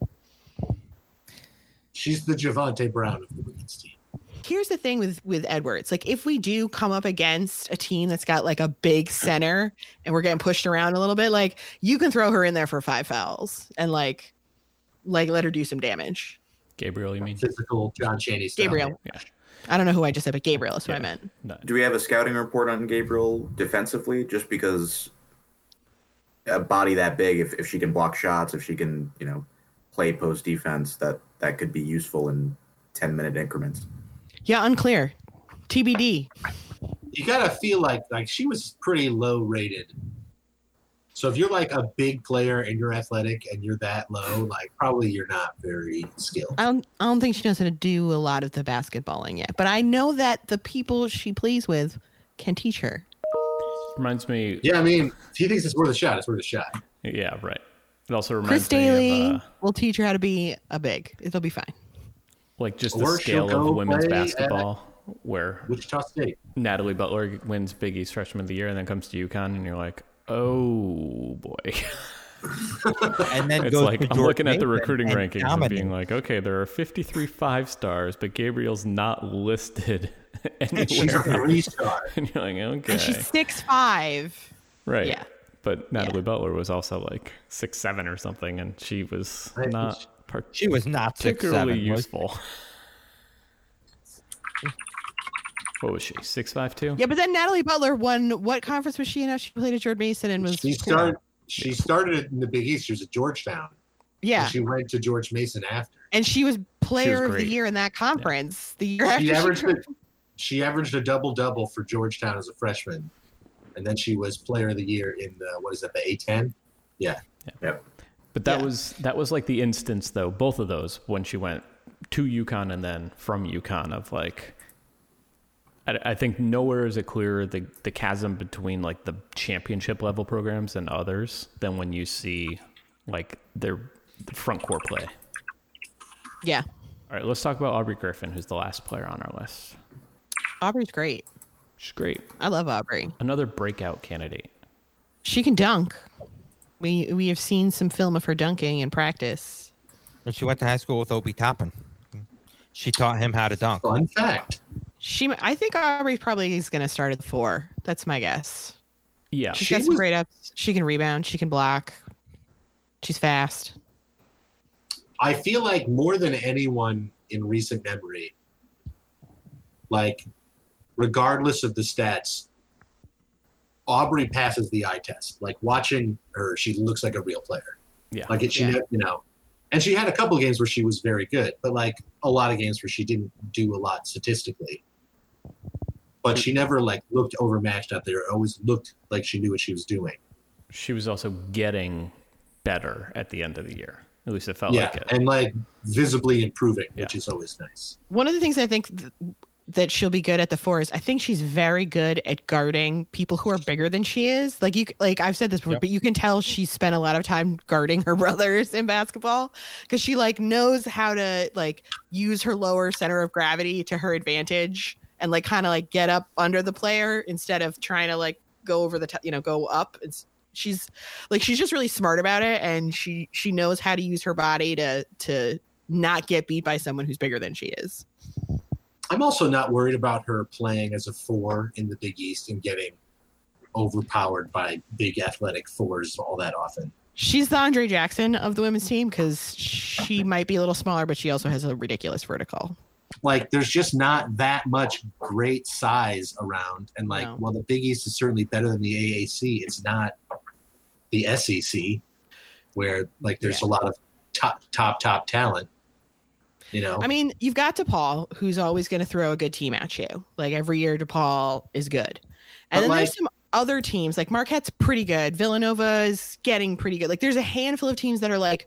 She's the Javante Brown of the women's team. Here's the thing with with Edwards. Like if we do come up against a team that's got like a big center and we're getting pushed around a little bit, like you can throw her in there for five fouls and like like let her do some damage. Gabriel, you mean? Physical John Chaney style. Gabriel. Yeah. I don't know who I just said, but Gabriel is what Yeah. I meant. No. Do we have a scouting report on Gabriel defensively? Just because a body that big, if, if she can block shots, if she can, you know, play post defense, that that could be useful in ten minute increments. Yeah, unclear. T B D. You gotta feel like like she was pretty low rated. So if you're like a big player and you're athletic and you're that low, like probably you're not very skilled. I don't I don't think she knows how to do a lot of the basketballing yet. But I know that the people she plays with can teach her. Reminds me. Yeah, I mean, if he thinks it's worth a shot, it's worth a shot. Yeah, right. It also reminds Chris me Daly of uh, will teach her how to be a big. It'll be fine. like just the Or she'll scale go of women's play at- basketball, where Wichita State. Natalie Butler wins Big East Freshman of the Year and then comes to UConn, and you're like, oh boy. And then It's goes like to I'm George looking at the Mason recruiting and rankings and dominates. being like, okay, there are fifty-three five stars, but Gabriel's not listed She's a anywhere. three star. And you're like, okay, And she's six five. right? yeah. But Natalie Butler was also like six seven or something, and she was Right. not par- She was not six particularly seven. was- useful. What was she? Six five two? Yeah, but then Natalie Butler won. What conference was she in? She played at George Mason and was. She started. She started in the Big East. She was at Georgetown. Yeah, And she went to George Mason after. and she was player of the great. year in that conference. The year after She she averaged. turned- A, she averaged a double double for Georgetown as a freshman, and then she was Player of the Year in the what is that the A ten? Yeah. Yep. But that Yeah. was that was like the instance though, both of those when she went to UConn and then from UConn of like I, I think nowhere is it clearer the the chasm between like the championship level programs and others than when you see like their the front court play. yeah, All right, let's talk about Aubrey Griffin, who's the last player on our list. Aubrey's great. She's great. I love Aubrey. Another breakout candidate. She can dunk. We we have seen some film of her dunking in practice. And she went to high school with Obi Toppin. She taught him how to dunk. Fun fact. She, I think Aubrey probably is going to start at the four. That's my guess. Yeah. She's She got some was- great ups. She can rebound. She can block. She's fast. I feel like more than anyone in recent memory, like regardless of the stats, Aubrey passes the eye test. Like watching her, she looks like a real player. Yeah. Like it, she, Yeah. you know, and she had a couple games where she was very good, but like a lot of games where she didn't do a lot statistically. but she never like looked overmatched out there. It always looked like she knew what she was doing. She was also getting better at the end of the year. At least it felt yeah, like it. and like visibly improving, Yeah. which is always nice. One of the things I think th- that she'll be good at the four is I think she's very good at guarding people who are bigger than she is. Like you, like I've said this before, Yep. but you can tell she spent a lot of time guarding her brothers in basketball because she like knows how to like use her lower center of gravity to her advantage and like kind of like get up under the player instead of trying to like go over the, t- you know, go up. It's she's like she's just really smart about it, and she she knows how to use her body to to not get beat by someone who's bigger than she is. I'm also not worried about her playing as a four in the Big East and getting overpowered by big athletic fours all that often. She's the Andre Jackson of the women's team because she might be a little smaller, but she also has a ridiculous vertical. Like, there's just not that much great size around. And, like, No. while the Big East is certainly better than the A A C, it's not the S E C where, like, there's Yeah. a lot of top, top, top talent, you know? I mean, you've got DePaul, who's always going to throw a good team at you. Like every year, DePaul is good. And But, then like- there's some other teams, like Marquette's pretty good. Villanova is getting pretty good. Like there's a handful of teams that are like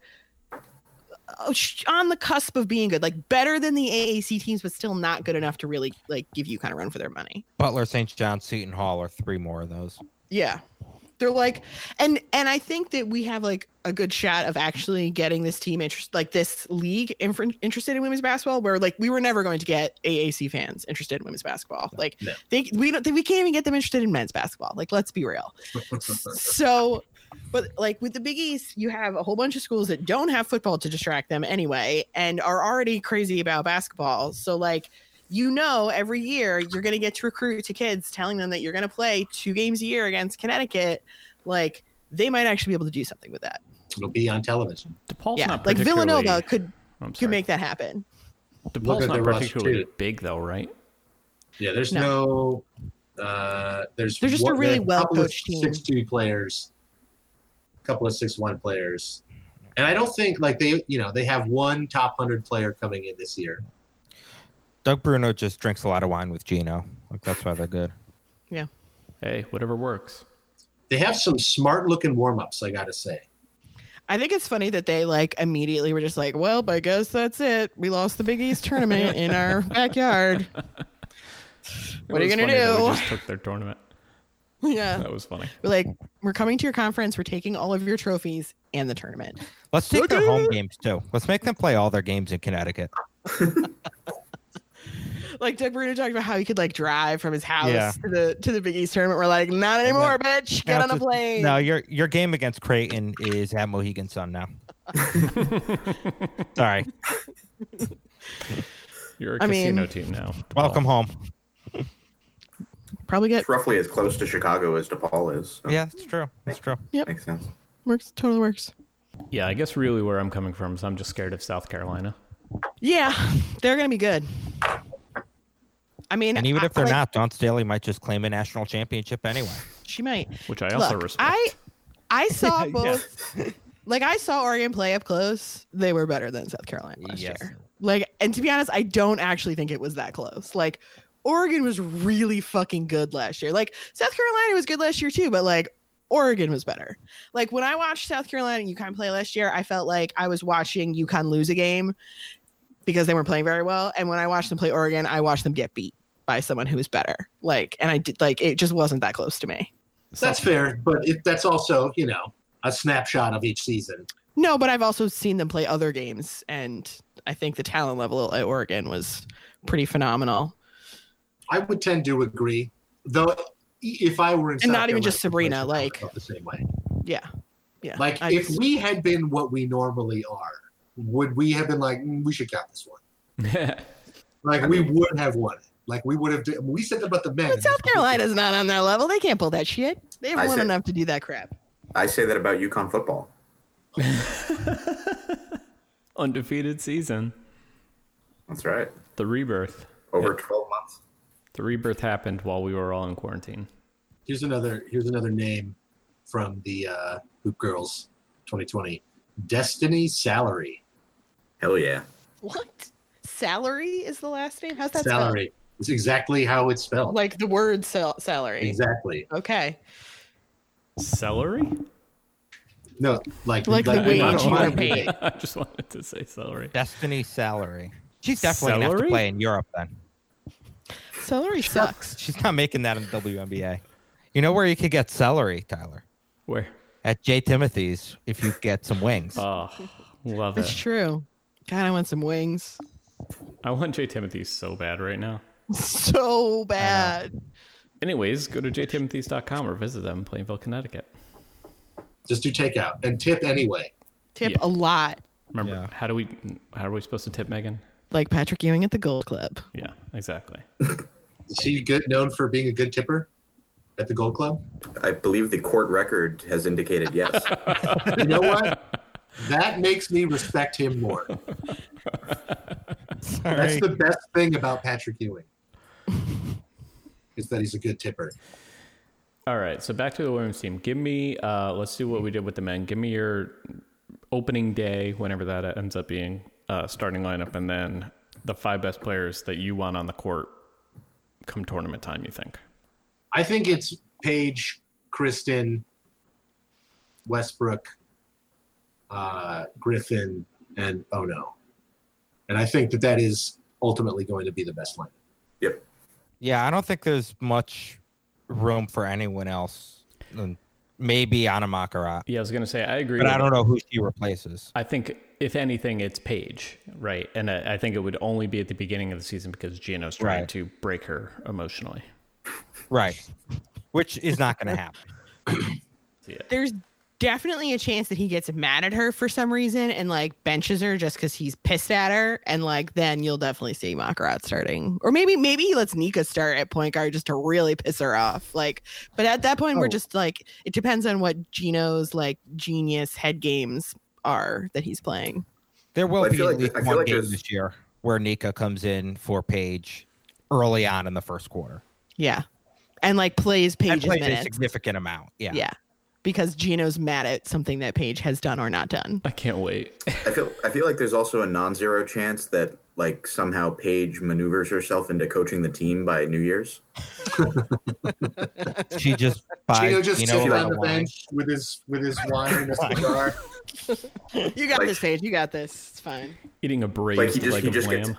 uh, sh- on the cusp of being good, like better than the A A C teams, but still not good enough to really like give you kind of run for their money. Butler, Saint John, Seton Hall are three more of those. Yeah. They're like, and and I think that we have like a good shot of actually getting this team interest, like this league inf- interested in women's basketball. Where like we were never going to get A A C fans interested in women's basketball. Like No. they we don't we can't even get them interested in men's basketball. Like let's be real. So, but like with the Big East, you have a whole bunch of schools that don't have football to distract them anyway, and are already crazy about basketball. So like. You know, every year you're going to get to recruit to kids telling them that you're going to play two games a year against Connecticut. Like, they might actually be able to do something with that. It'll be on television. DePaul's yeah, not like particularly... Villanova could I'm could sorry. make that happen. Look DePaul's at not their roster, particularly too. big, though, right? Yeah, there's no, uh, there's They're just a one- really they have couple of well-coached team. six two players, a couple of six one players. And I don't think, like, they, you know, they have one top one hundred player coming in this year. Doug Bruno just drinks a lot of wine with Gino. Like that's why they're good. Hey, whatever works. They have some smart looking warm ups, I got to say. I think it's funny that they like immediately were just like, well, I guess that's it. We lost the Big East tournament in our backyard. What are you It was gonna funny that we do? just took their tournament. Yeah. That was funny. We're like, we're coming to your conference. We're taking all of your trophies and the tournament. Let's take their home Okay. games too. Let's make them play all their games in Connecticut. Like Doug Bruno talked about how he could like drive from his house Yeah. to the to the Big East tournament. We're like, not anymore, bitch. Get Now on a just- plane. No, your your game against Creighton is at Mohegan Sun now. Sorry. You're a I casino mean- team now. DePaul. Welcome home. Probably get It's roughly as close to Chicago as DePaul is. So Yeah, it's true. It's true. Makes sense. works. Totally works. Yeah, I guess really where I'm coming from is I'm just scared of South Carolina. Yeah, they're gonna be good. I mean, And even I- if they're like, not, Dawn Staley might just claim a national championship anyway. she might. Which I also Look, respect. I I saw Yeah. both. Like I saw Oregon play up close. They were better than South Carolina last Yes. year. Like, and to be honest, I don't actually think it was that close. Like, Oregon was really fucking good last year. Like, South Carolina was good last year too, but like, Oregon was better. Like when I watched South Carolina and UConn play last year, I felt like I was watching UConn lose a game because they weren't playing very well. And when I watched them play Oregon, I watched them get beat by someone who was better. Like, and I did like it just wasn't that close to me. That's fair, but it, that's also, you know, a snapshot of each season. No, but I've also seen them play other games, and I think the talent level at Oregon was pretty phenomenal. I would tend to agree, though. If I were in, And South not even just Carolina, Sabrina, I would like- felt the same way. Yeah, yeah. Like I if just- we had been what we normally are, would we have been like, mm, we should count this one? Like we would have won it. Like we would have. We said about the men. But South Carolina's not on their level. They can't pull that shit. They've I won said- enough to do that crap. I say that about UConn football. Undefeated season. That's right. The rebirth. Over Yep. twelve months. The rebirth happened while we were all in quarantine. Here's another. Here's another name from the uh, Hoop Girls twenty twenty. Destiny Salary. Hell yeah. What? Salary is the last name? How's that Salary. It's exactly how it's spelled. Like the word sal- salary. Exactly. Okay. Celery? No, like Like the wage not you money. were paid. I just wanted to say celery. Destiny salary. She's definitely gonna have Celery? to play in Europe then. Celery sucks. She's not making that in the W N B A. You know where you could get celery, Tyler? Where? At J. Timothy's if you get some wings. Oh, love It's it. true. God, I want some wings. I want J Timothy's so bad right now. So bad. Anyways, go to j timothy's dot com or visit them in Plainville, Connecticut. Just do takeout and tip anyway. Tip Yeah. a lot. Remember, Yeah. how do we how are we supposed to tip Megan? Like Patrick Ewing at the Gold Club. Yeah, exactly. Is she good known for being a good tipper at the Gold Club? I believe the court record has indicated yes. You know what? That makes me respect him more. That's Sorry. the best thing about Patrick Ewing. Is that he's a good tipper. All right, so back to the women's team. Give me, uh, let's do what we did with the men. Give me your opening day, whenever that ends up being, uh, starting lineup, and then the five best players that you want on the court come tournament time, you think? I think it's Paige, Kristen, Westbrook, uh, Griffin, and oh no. And I think that that is ultimately going to be the best lineup. Yep. Yeah, I don't think there's much room for anyone else. than Maybe Anna Makarat. Yeah, I was going to say, I agree. But with I don't know who she replaces. I think, if anything, it's Paige, right? And I, I think it would only be at the beginning of the season because Gino's trying Right. to break her emotionally. Right. Which is not going to happen. Yeah. There's definitely a chance that he gets mad at her for some reason and like benches her just because he's pissed at her, and like then you'll definitely see Makarat starting, or maybe maybe he lets Nika start at point guard just to really piss her off. Like, but at that point we're Oh. just like, it depends on what Gino's like genius head games are that he's playing. There will Well, I be feel at like- least I feel one like game there's- this year where Nika comes in for Paige early on in the first quarter. Yeah, and like plays And Paige's plays a minutes. significant amount. Yeah. Yeah, because Gino's mad at something that Paige has done or not done. I can't wait. I feel I feel like there's also a non-zero chance that like somehow Paige maneuvers herself into coaching the team by New Year's. She just buys Gino just Gino sitting a on lot the of wine. bench with his with his wine and a cigar. You got Like- this, Paige. You got this. It's fine. Eating a braised Like, he just- leg he of just gets- lamb.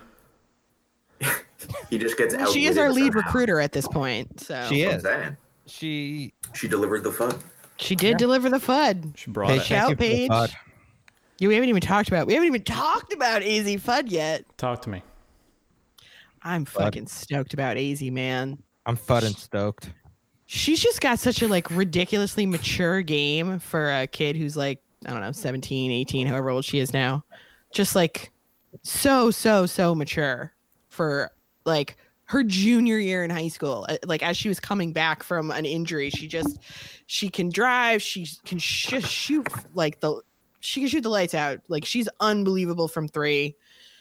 He just gets out. She is our lead recruiter at this point, so She is. Saying. She She delivered the fun. she did Yeah. deliver the F U D. She brought Paige, it. Shout thank you for the Paige. F U D. Yeah, we haven't even talked about we haven't even talked about A Z F U D yet. Talk to me. I'm fucking stoked about A Z, man. I'm fudding stoked. She's just got such a like ridiculously mature game for a kid who's like, I don't know, seventeen, eighteen, however old she is now. Just like so, so, so mature for like her junior year in high school. Uh, Like as she was coming back from an injury, she just she can drive, she can sh- shoot like the she can shoot the lights out. Like she's unbelievable from three.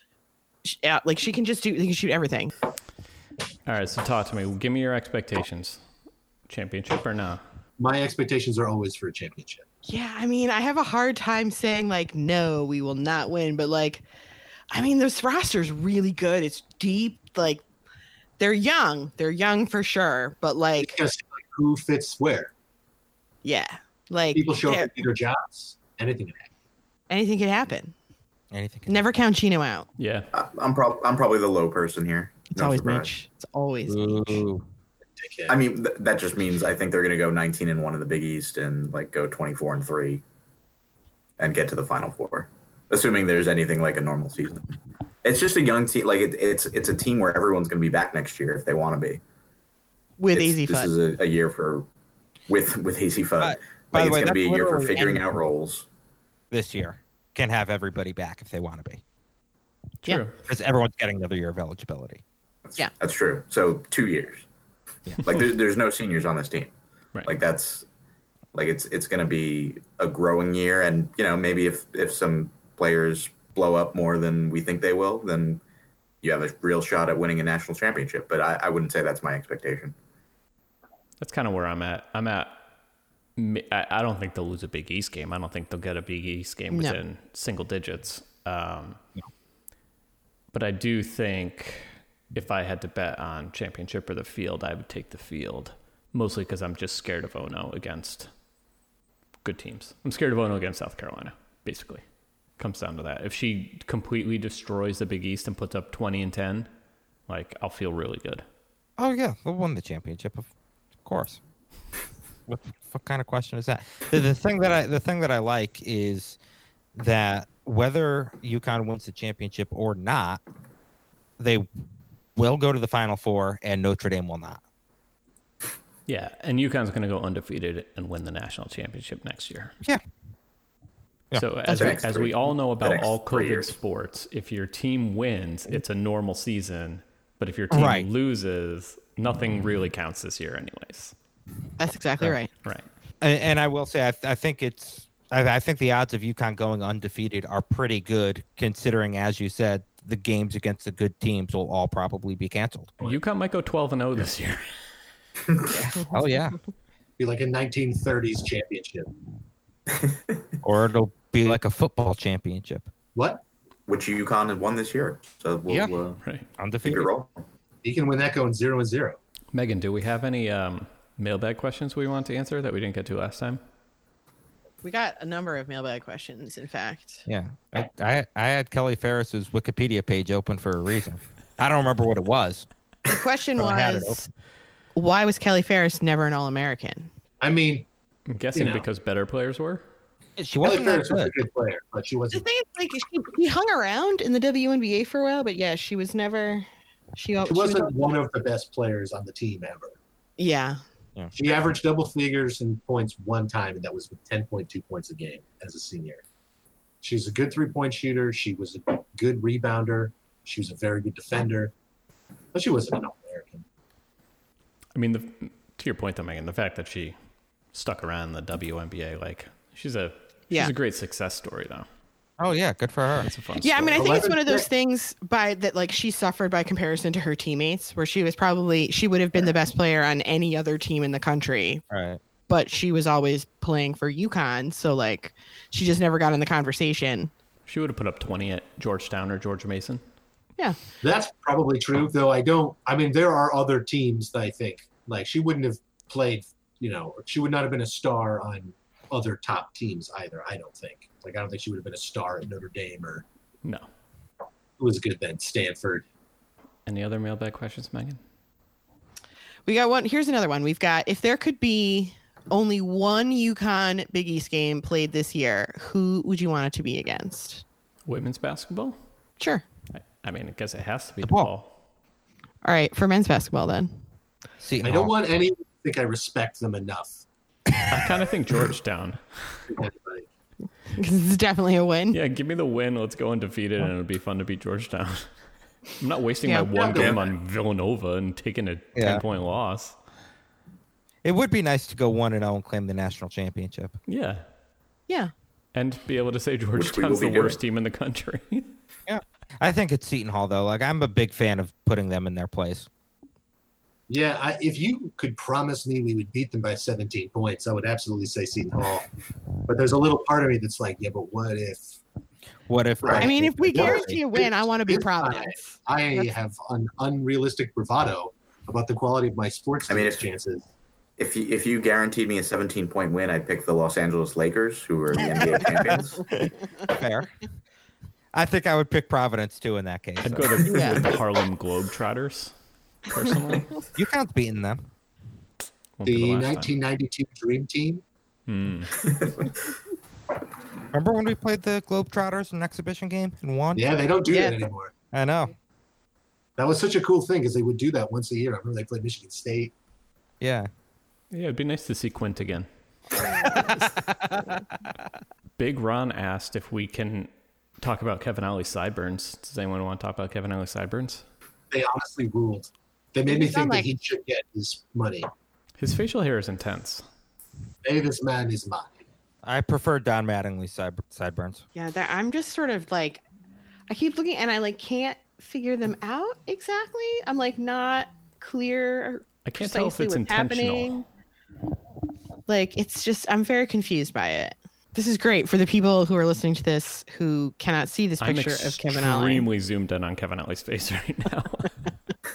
Sh- Yeah, like she can just do, she can shoot everything. All right, so talk to me. Give me your expectations. Championship or no? My expectations are always for a championship. Yeah, I mean, I have a hard time saying like, no, we will not win. But like, I mean, this roster's really good. It's deep. Like, they're young. They're young for sure. But like, It's just like who fits where. yeah, like People show up they're- and do their jobs. Anything can happen. anything could happen. Anything. Can Never count Chino out. Yeah. I- I'm prob- I'm probably the low person here. It's No always surprise. Mitch. It's always Mitch. Ooh. Dickhead. I mean, th- that just means I think they're going to go nineteen and one in the Big East and like go twenty-four and three and get to the Final Four, assuming there's anything like a normal season. It's just a young team. Like it, it's it's a team where everyone's going to be back next year if they want to be. With It's- A Z This F U D. is a, a year for with with A Z F U D. Uh, by like the it's way, going to that's be a year for literally figuring any- out roles. This year can have everybody back if they want to be, Yeah. True. because everyone's getting another year of eligibility. That's, Yeah. that's true. So two years. Yeah. Like there's there's no seniors on this team. Right. Like that's like it's it's going to be a growing year, and you know maybe if if some players blow up more than we think they will, then you have a real shot at winning a national championship. But I, I wouldn't say that's my expectation. That's kind of where I'm at. I'm at. mi- I I don't think they'll lose a Big East game. I don't think they'll get a Big East game No. within single digits. Um, But I do think if I had to bet on championship or the field, I would take the field. Mostly because I'm just scared of Ono against good teams. I'm scared of Ono against South Carolina, basically. Comes down to that. If she completely destroys the Big East and puts up twenty and ten, like, I'll feel really good. Oh, yeah. They'll win the championship, of course. What, what kind of question is that? The, the thing that I the thing that I like is that whether UConn wins the championship or not, they will go to the Final Four, and Notre Dame will not. Yeah, and UConn's going to go undefeated and win the national championship next year. Yeah. Yeah. So as we, as we all know about all COVID years. sports, if your team wins, it's a normal season. But if your team Right. loses, nothing really counts this year anyways. That's exactly right. Right. And, and I will say, I, I think it's, I, I think the odds of UConn going undefeated are pretty good, considering, as you said, the games against the good teams will all probably be canceled. UConn might go twelve and oh this year. Oh yeah, Be like a nineteen thirties championship. or it'll be like a football championship, What? Which UConn had won this year. So we'll Yeah. uh, Right. keep undefeated. it rolling. You can win that going zero and zero. Megan, do we have any um, mailbag questions we want to answer that we didn't get to last time? We got a number of mailbag questions, in fact. Yeah, I, I I had Kelly Ferris's Wikipedia page open for a reason. I don't remember what it was. The question Oh, I had it was, why was Kelly Ferris never an All-American? I mean, I'm guessing You know. because better players were. She Kelly wasn't that Ferris was a good. good player, but she The wasn't. thing is, like, she, she hung around in the W N B A for a while, but yeah, she was never. She, al- She she was- wasn't one of the best players on the team ever. Yeah. She averaged double figures in points one time, and that was with ten point two points a game as a senior. She's a good three-point shooter. She was a good rebounder. She was a very good defender, but she wasn't an All-American. I mean, the, to your point, though, Megan, the fact that she stuck around in the W N B A, like, she's a she's Yeah. a great success story, though. Oh yeah, good for her. It's a fun Yeah, I mean, I story. think it's eleven one of those six. things by that, like, she suffered by comparison to her teammates, where she was probably she would have been the best player on any other team in the country, Right. but she was always playing for UConn, so like, she just never got in the conversation. She would have put up twenty at Georgetown or George Mason. Yeah, That's probably true, though. I don't. I mean, there are other teams that I think like she wouldn't have played. You know, she would not have been a star on other top teams either. I don't think. Like, I don't think she would have been a star at Notre Dame or No. who was good then, Stanford. Any other mailbag questions, Megan? we got one. Here's another one. We've got, if there could be only one UConn Big East game played this year, who would you want it to be against? Women's basketball? Sure. I, I mean, I guess it has to be The DePaul. ball. All right, for men's basketball then. Seton I don't Hall. want any. I think I respect them enough. I kind of think Georgetown. Anybody. It's definitely a win. Yeah, give me the win. Let's go undefeated, and it'll be fun to beat Georgetown. I'm not wasting Yeah. my one Yeah. game on Villanova and taking a Yeah. ten-point loss. It would be nice to go one and zero and claim the national championship. Yeah. Yeah. And be able to say we Georgetown's will the be worst doing. team in the country. Yeah, I think it's Seton Hall though. Like I'm a big fan of putting them in their place. Yeah, I, if you could promise me we would beat them by seventeen points, I would absolutely say Seton Hall. But there's a little part of me that's like, yeah, but what if? What if? Right. I mean, if we Yeah. guarantee a win, I want to be This Providence. I have an unrealistic bravado about the quality of my sports I mean, team's if- chances. If you if you guaranteed me a seventeen point win, I'd pick the Los Angeles Lakers, who are the N B A champions. Fair. I think I would pick Providence too in that case. I'd though. go to Yeah. the Harlem Globetrotters, personally. UConn's beating them. Won't be The last time. nineteen ninety-two Dream Team. Hmm. Remember when we played the Globetrotters in an exhibition game and won? Yeah, they don't do Yeah. that anymore. I know. That was such a cool thing because they would do that once a year. I remember they played Michigan State. Yeah. Yeah, it'd be nice to see Quint again. Big Ron asked if we can talk about Kevin Ollie sideburns. Does anyone want to talk about Kevin Ollie sideburns? They honestly ruled. They made You me sound think like- that he should get his money. His facial hair is intense. Pay this man his money. I prefer Don Mattingly's side, sideburns. Yeah, that, I'm just sort of like, I keep looking and I like can't figure them out exactly. I'm like not clear. I can't tell if precisely it's what's intentional. happening. Like it's just, I'm very confused by it. This is great for the people who are listening to this who cannot see this I'm picture of Kevin Ollie. extremely zoomed in on Kevin Ollie's face right now.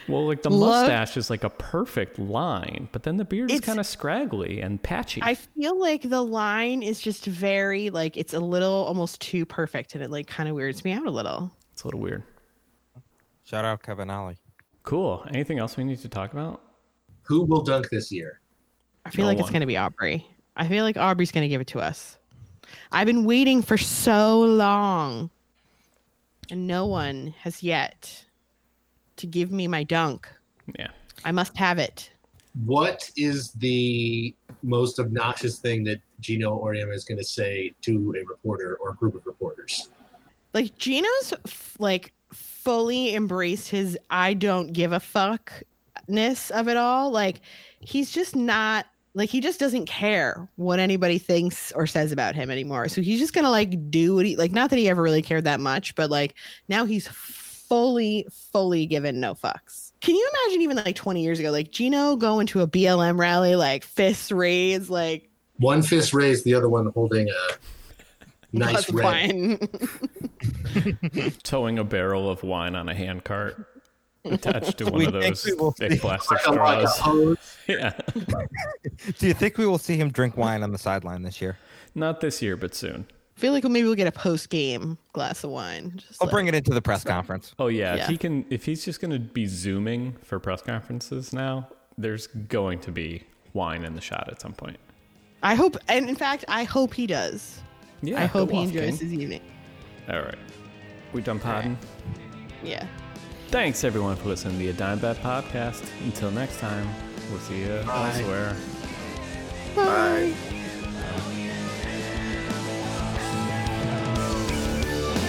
Well, like the Love- mustache is like a perfect line, but then the beard is It's- kind of scraggly and patchy. I feel like the line is just very like it's a little almost too perfect, and it like kind of weirds me out a little. It's a little weird. Shout out Kevin Ollie. Cool. Anything else we need to talk about? Who will dunk this year? I feel No like it's one. going to be Aubrey. I feel like Aubrey's going to give it to us. I've been waiting for so long, and no one has yet to give me my dunk. Yeah. I must have it. What is the most obnoxious thing that Gino Auriemma is going to say to a reporter or a group of reporters? Like Gino's f- like fully embraced his I don't give a fuckness of it all. Like he's just not like he just doesn't care what anybody thinks or says about him anymore. So he's just gonna like do what he like. Not that he ever really cared that much, but like now he's fully, fully given no fucks. Can you imagine even like twenty years ago, like Gino going to a B L M rally, like fists raised, like One fist raised, the other one holding a nice glass of red. wine. Towing a barrel of wine on a hand cart attached to one We of think those we will thick see- plastic Like a- like a straws. hose. Yeah. Do you think we will see him drink wine on the sideline this year? Not this year, but soon. I feel like maybe we'll get a post game glass of wine. Just I'll like- bring it into the press conference. Oh yeah, Yeah. if he can if he's just going to be zooming for press conferences now, there's going to be wine in the shot at some point. I hope, and in fact, I hope he does. Yeah. I hope go he off, enjoys King. his evening. All right. We done podding? Yeah. Thanks everyone for listening to the A Dime Bet podcast. Until next time, we'll see you Bye. elsewhere. Bye.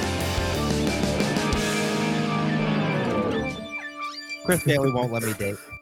Chris Daly won't let me date.